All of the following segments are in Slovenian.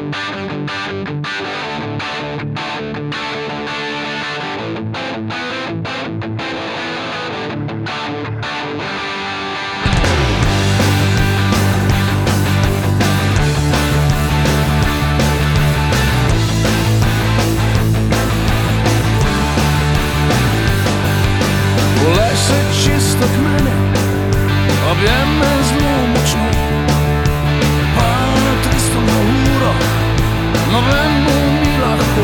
Objeme zelo močno, pa 300 na uro, nobenemu ni lahko.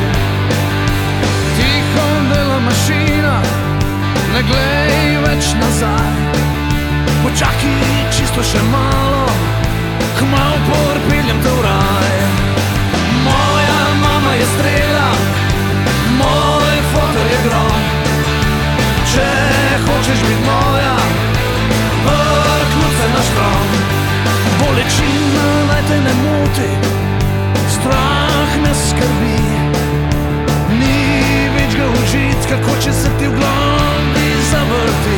Tiho dela mašina, ne glej več nazaj. Počakaj čisto še malo, kmalu porpeljem te v raj. Moja mama je strela, moj fotor je grom. Če hočeš biti moja, vrknuce na štrom. Bolečina naj te ne moti, strah ne skrbi. Ni večga užitka, ko če se ti v glavi zavrti.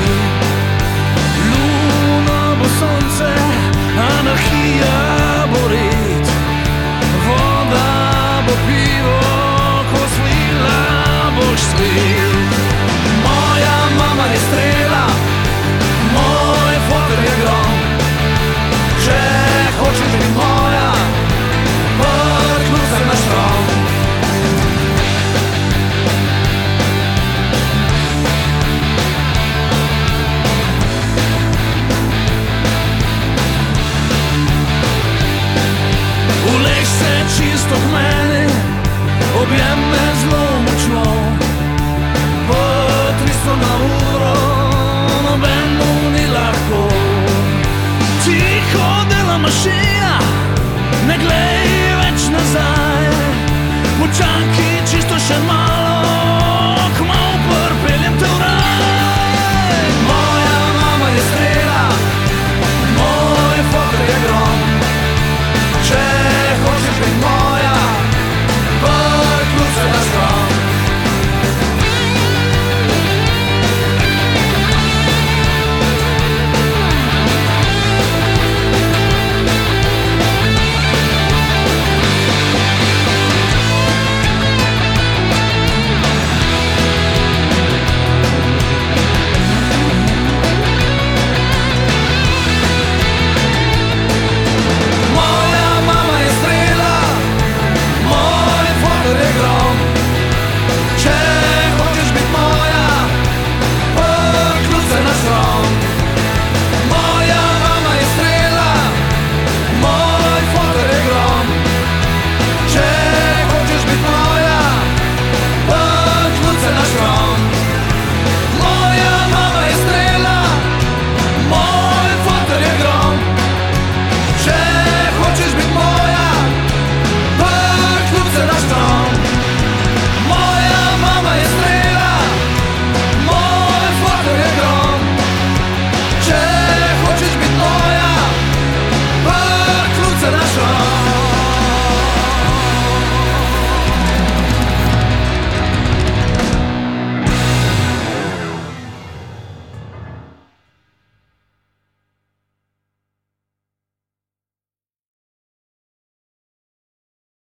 Luna bo sonce, anarhija bo red. Voda bo pivo, ko svila boš svet. Moja mama je strela, moj fotor je grom. Če hočeš biti moja, vrknuce na štrom. Ulež se čisto k meni, objem me zelo močno. Po 300 na uro, nobenemu ni lahko. Tiho dela mašina,